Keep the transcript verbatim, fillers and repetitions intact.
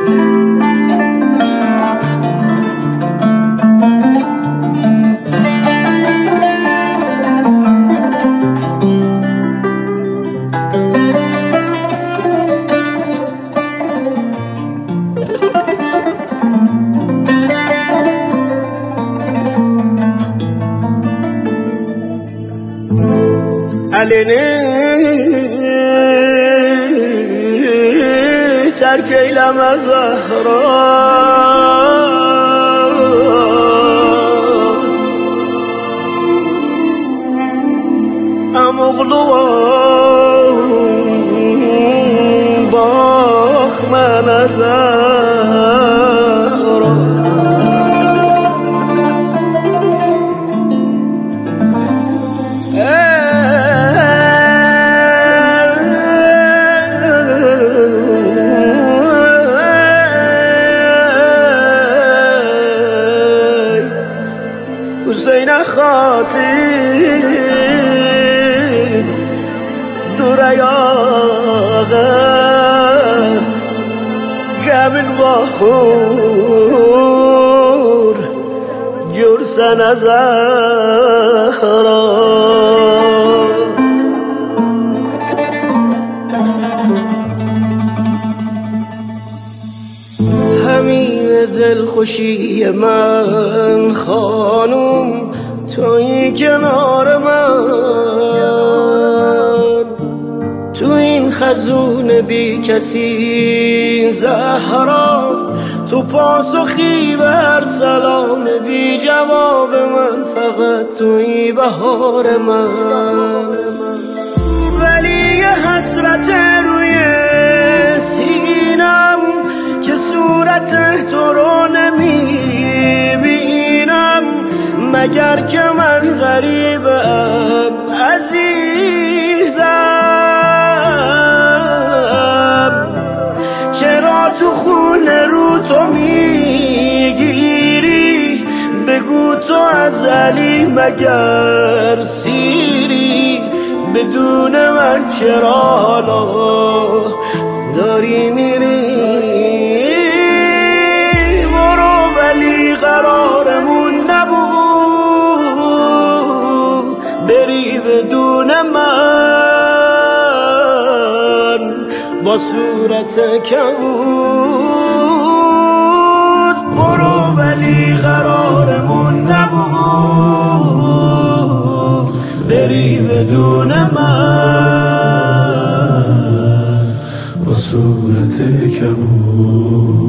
علینی ترک ایلم زهرا امغلوان باخ من زهرا حسین خاطر دور یاغه گمین باخور جرسن زهرا همین دلخوشی من خانم توی کنار من، تو این خزون بی کسی زهرا، تو پاسخی بر سلام بی جواب من، فقط توی بهار من. ولی حسرت روی سینم که صورت تو رو نمیبینم، مگر که من غریبم عزیزم. چرا تو خونه رو تو میگیری؟ بگو تو ازلی مگر سیری؟ بدون من چرا حالا داری میری؟ برو ولی قرارمون نبود بری بدون من با صورت کبود. برو ولی قرارمون نبود بری بدون من با صورت کبود.